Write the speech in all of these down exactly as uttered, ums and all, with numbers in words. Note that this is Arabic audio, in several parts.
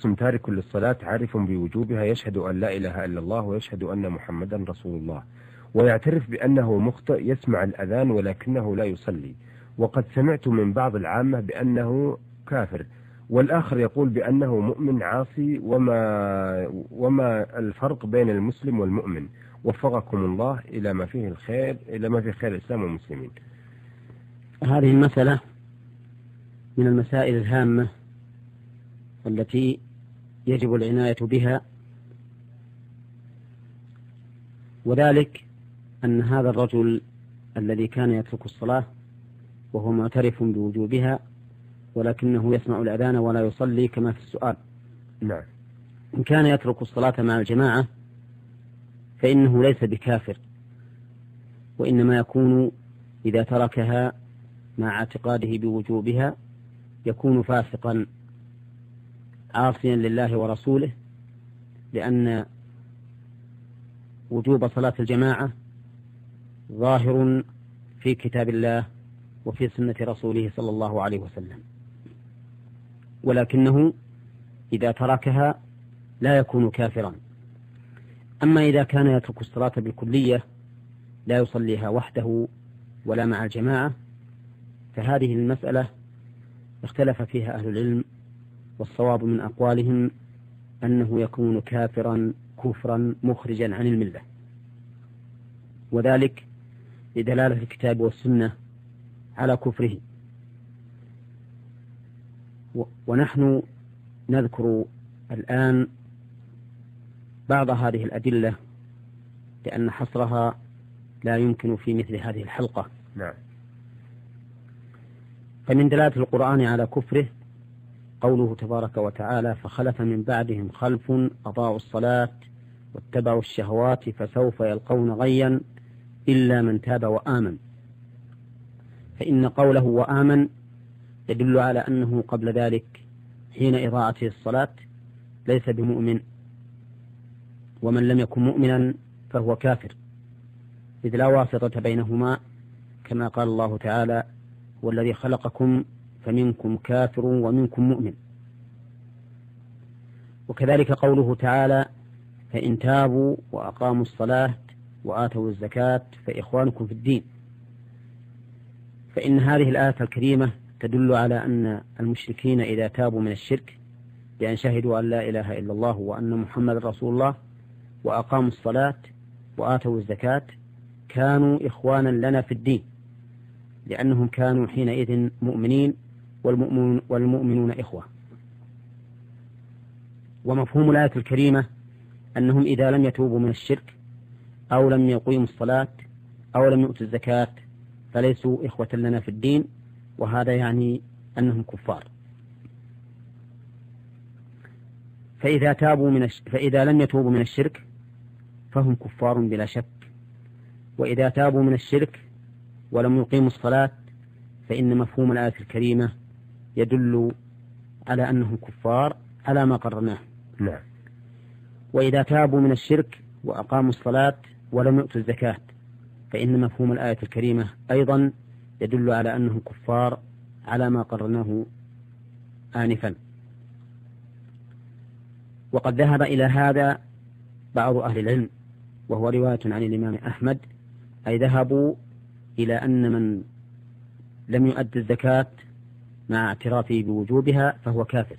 شخص تارك للصلاة عارف بوجوبها، يشهد أن لا إله إلا الله ويشهد أن محمدا رسول الله، ويعترف بأنه مخطئ، يسمع الأذان ولكنه لا يصلي، وقد سمعت من بعض العامة بأنه كافر، والآخر يقول بأنه مؤمن عاصي، وما, وما الفرق بين المسلم والمؤمن؟ وفقكم الله إلى ما فيه الخير، إلى ما فيه خير الإسلام والمسلمين. هذه المسألة من المسائل الهامة التي يجب العناية بها، وذلك أن هذا الرجل الذي كان يترك الصلاة وهو معترف بوجوبها ولكنه يسمع الأذان ولا يصلي كما في السؤال، نعم، إن كان يترك الصلاة مع الجماعة فإنه ليس بكافر، وإنما يكون إذا تركها مع اعتقاده بوجوبها يكون فاسقا عاصيا لله ورسوله، لأن وجوب صلاة الجماعة ظاهر في كتاب الله وفي سنة رسوله صلى الله عليه وسلم، ولكنه إذا تركها لا يكون كافرا. أما إذا كان يترك الصلاة بالكلية لا يصليها وحده ولا مع الجماعة فهذه المسألة اختلف فيها أهل العلم، والصواب من أقوالهم أنه يكون كافرا كفرا مخرجا عن الملة، وذلك لدلالة الكتاب والسنة على كفره. ونحن نذكر الآن بعض هذه الأدلة لأن حصرها لا يمكن في مثل هذه الحلقة. نعم. فمن دلالة القرآن على كفره قوله تبارك وتعالى: فخلف من بعدهم خلف أضاعوا الصلاة واتبعوا الشهوات فسوف يلقون غيا إلا من تاب وآمن. فإن قوله وآمن يدل على أنه قبل ذلك حين إضاعته الصلاة ليس بمؤمن، ومن لم يكن مؤمنا فهو كافر، إذ لا واسطة بينهما، كما قال الله تعالى: والذي خلقكم فمنكم كافر ومنكم مؤمن. وكذلك قوله تعالى: فإن تابوا وأقاموا الصلاة وآتوا الزكاة فإخوانكم في الدين. فإن هذه الآية الكريمة تدل على أن المشركين إذا تابوا من الشرك بأن شهدوا أن لا إله إلا الله وأن محمد رسول الله وأقاموا الصلاة وآتوا الزكاة كانوا إخوانا لنا في الدين، لأنهم كانوا حينئذ مؤمنين والمؤمنون, والمؤمنون إخوة. ومفهوم الآية الكريمة أنهم إذا لم يتوبوا من الشرك أو لم يقيموا الصلاة أو لم يؤتوا الزكاة فليسوا إخوة لنا في الدين، وهذا يعني أنهم كفار. فإذا, تابوا من الش... فإذا لم يتوبوا من الشرك فهم كفار بلا شك، وإذا تابوا من الشرك ولم يقيموا الصلاة فإن مفهوم الآية الكريمة يدل على أنهم كفار على ما قررناه. نعم. وإذا تابوا من الشرك وأقاموا الصلاة ولم يؤتوا الزكاة فإن مفهوم الآية الكريمة أيضا يدل على أنهم كفار على ما قررناه آنفا. وقد ذهب إلى هذا بعض أهل العلم، وهو رواية عن الإمام أحمد، أي ذهبوا إلى أن من لم يؤد الزكاة مع اعترافه بوجوبها فهو كافر،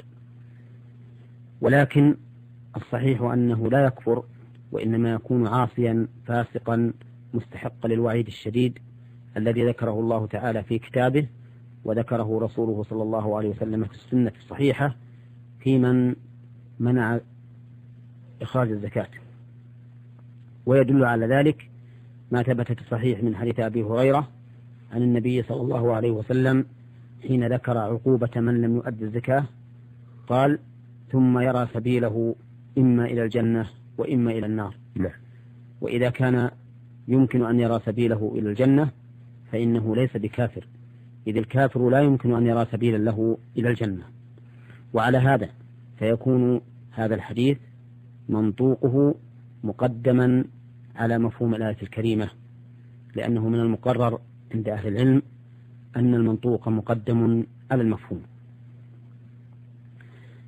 ولكن الصحيح أنه لا يكفر، وإنما يكون عاصيا فاسقا مستحقا للوعيد الشديد الذي ذكره الله تعالى في كتابه وذكره رسوله صلى الله عليه وسلم في السنة الصحيحة في من منع إخراج الزكاة. ويدل على ذلك ما ثبت في الصحيح من حديث أبي هريرة عن النبي صلى الله عليه وسلم حين ذكر عقوبة من لم يؤد الزكاة قال: ثم يرى سبيله إما إلى الجنة وإما إلى النار. لا. وإذا كان يمكن أن يرى سبيله إلى الجنة فإنه ليس بكافر، إذ الكافر لا يمكن أن يرى سبيلا له إلى الجنة. وعلى هذا فيكون هذا الحديث منطوقه مقدما على مفهوم الآية الكريمة، لأنه من المقرر عند أهل العلم أن المنطوق مقدم على المفهوم.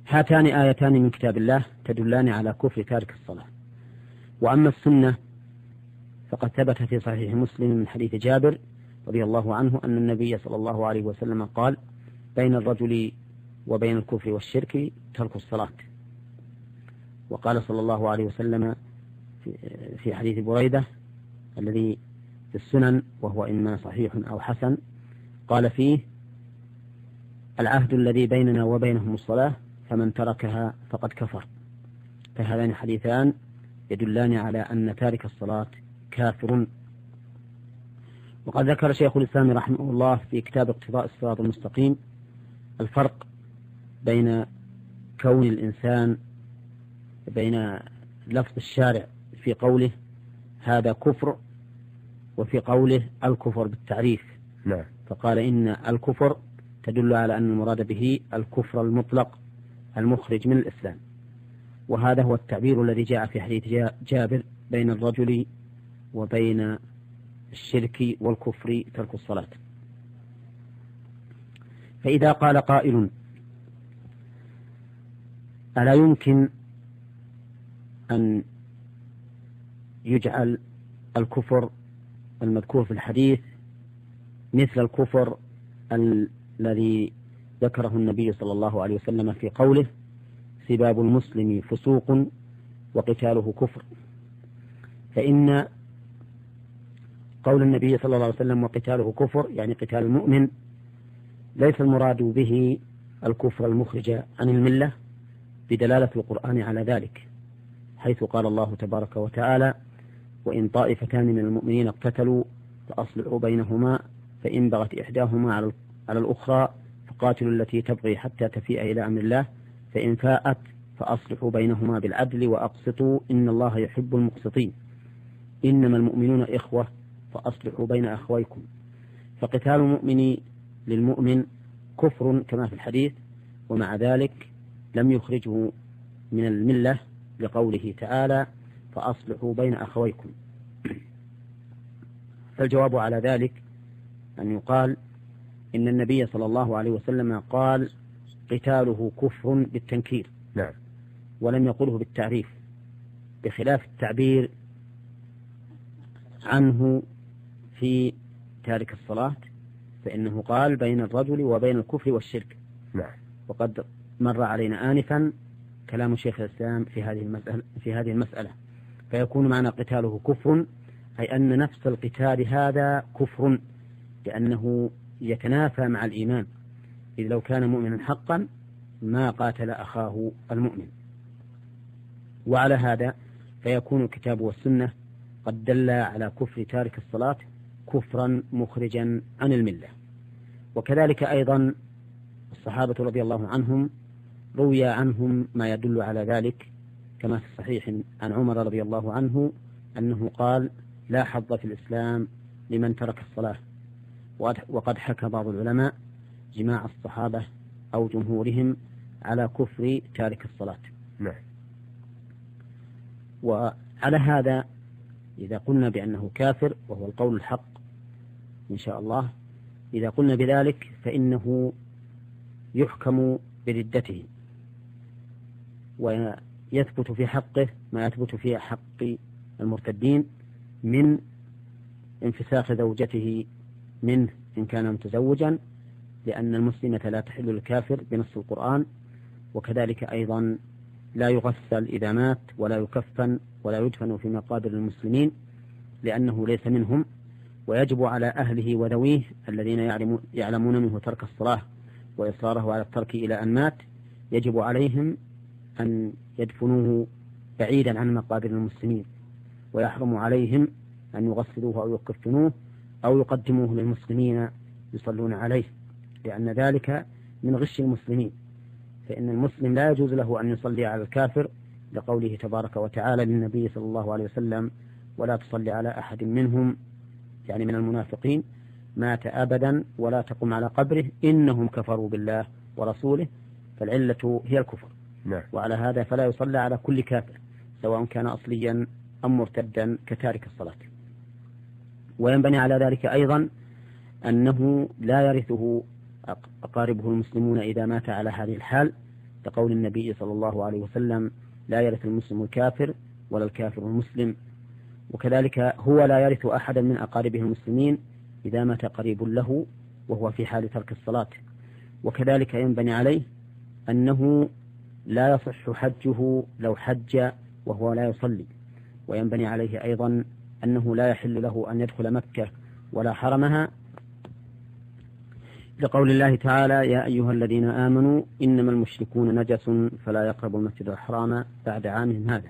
هاتان آيتان من كتاب الله تدلان على كفر تارك الصلاة. وأما السنة فقد ثبت في صحيح مسلم من حديث جابر رضي الله عنه أن النبي صلى الله عليه وسلم قال: بين الرجل وبين الكفر والشرك ترك الصلاة. وقال صلى الله عليه وسلم في حديث بريدة الذي في السنن وهو إما صحيح أو حسن، قال فيه: العهد الذي بيننا وبينهم الصلاة فمن تركها فقد كفر. فهذان حديثان يدلان على أن تارك الصلاة كافر. وقد ذكر شيخ الإسلام رحمه الله في كتاب اقتضاء الصراط المستقيم الفرق بين كون الإنسان بين لفظ الشارع في قوله هذا كفر وفي قوله الكفر بالتعريف. نعم. فقال إن الكفر تدل على أن المراد به الكفر المطلق المخرج من الإسلام، وهذا هو التعبير الذي جاء في حديث جابر: بين الرجل وبين الشرك والكفر ترك الصلاة. فإذا قال قائل: ألا يمكن أن يجعل الكفر المذكور في الحديث مثل الكفر الذي ذكره النبي صلى الله عليه وسلم في قوله: سباب المسلم فسوق وقتاله كفر؟ فإن قول النبي صلى الله عليه وسلم وقتاله كفر يعني قتال المؤمن ليس المراد به الكفر المخرج عن الملة بدلالة القرآن على ذلك، حيث قال الله تبارك وتعالى: وإن طائفتان من المؤمنين اقتتلوا فأصلحوا بينهما فإن بغت إحداهما على الأخرى فقاتلوا التي تبغي حتى تفيء إلى أمر الله فإن فاءت فأصلحوا بينهما بالعدل وأقسطوا إن الله يحب المقسطين إنما المؤمنون إخوة فأصلحوا بين أخويكم. فقتال المؤمن للمؤمن كفر كما في الحديث، ومع ذلك لم يخرجه من الملة لقوله تعالى: فأصلحوا بين أخويكم. فالجواب على ذلك أن يقال إن النبي صلى الله عليه وسلم قال قتاله كفر بالتنكير. نعم. ولم يقله بالتعريف، بخلاف التعبير عنه في تارك الصلاة، فإنه قال بين الرجل وبين الكفر والشرك. نعم. وقد مر علينا آنفا كلام شيخ الإسلام في هذه المسألة في هذه المسألة فيكون معنى قتاله كفر أي أن نفس القتال هذا كفر، لأنه يتنافى مع الإيمان، إذ لو كان مؤمنا حقا ما قاتل أخاه المؤمن. وعلى هذا فيكون الكتاب والسنة قد دل على كفر تارك الصلاة كفرا مخرجا عن الملة. وكذلك أيضا الصحابة رضي الله عنهم روي عنهم ما يدل على ذلك، كما في الصحيح عن عمر رضي الله عنه أنه قال: لا حظ في الإسلام لمن ترك الصلاة. وقد حكى بعض العلماء جماع الصحابة أو جمهورهم على كفر تارك الصلاة. نعم. وعلى هذا إذا قلنا بأنه كافر وهو القول الحق إن شاء الله، إذا قلنا بذلك فإنه يحكم بردته ويثبت في حقه ما يثبت في حق المرتدين من انفساخ زوجته منه إن كان متزوجا، لأن المسلمة لا تحل للكافر بنص القرآن. وكذلك أيضا لا يغسل إذا مات ولا يكفن ولا يدفن في مقابر المسلمين لأنه ليس منهم. ويجب على أهله وذويه الذين يعلمون منه ترك الصلاة وإصراره على الترك إلى أن مات، يجب عليهم أن يدفنوه بعيدا عن مقابر المسلمين، ويحرم عليهم أن يغسلوه أو يكفنوه أو يقدموه للمسلمين يصلون عليه، لأن ذلك من غش المسلمين. فإن المسلم لا يجوز له أن يصلي على الكافر لقوله تبارك وتعالى للنبي صلى الله عليه وسلم: ولا تصلي على أحد منهم، يعني من المنافقين، مات أبدا ولا تقم على قبره إنهم كفروا بالله ورسوله. فالعلة هي الكفر. نعم. وعلى هذا فلا يصلى على كل كافر سواء كان أصليا أم مرتدا كتارك الصلاة. وينبني على ذلك أيضا أنه لا يرثه أقاربه المسلمون إذا مات على هذه الحال، لقول النبي صلى الله عليه وسلم: لا يرث المسلم الكافر ولا الكافر المسلم. وكذلك هو لا يرث أحدا من أقاربه المسلمين إذا مات قريب له وهو في حال ترك الصلاة. وكذلك ينبني عليه أنه لا يصح حجه لو حج وهو لا يصلي. وينبني عليه أيضا أنه لا يحل له أن يدخل مكة ولا حرمها، لقول الله تعالى: يا أيها الذين آمنوا إنما المشركون نجس فلا يقربوا المسجد الحرام بعد عامهم هذا.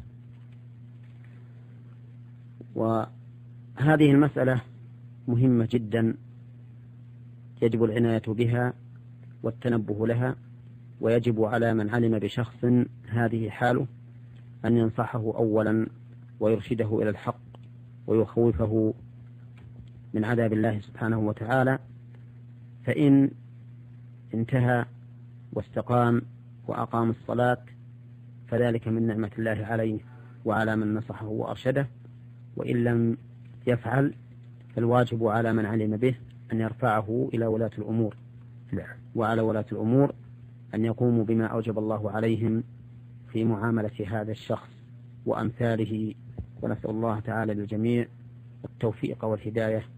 وهذه المسألة مهمة جدا، يجب العناية بها والتنبه لها، ويجب على من علم بشخص هذه حاله أن ينصحه أولا ويرشده إلى الحق ويخوفه من عذاب الله سبحانه وتعالى. فإن انتهى واستقام وأقام الصلاة فذلك من نعمة الله عليه وعلى من نصحه وأرشده، وإن لم يفعل فالواجب على من علم به أن يرفعه إلى ولاة الأمور. وعلى ولاة الأمور أن يقوموا بما أوجب الله عليهم في معاملة هذا الشخص وأمثاله. ونسأل الله تعالى للجميع التوفيق والهداية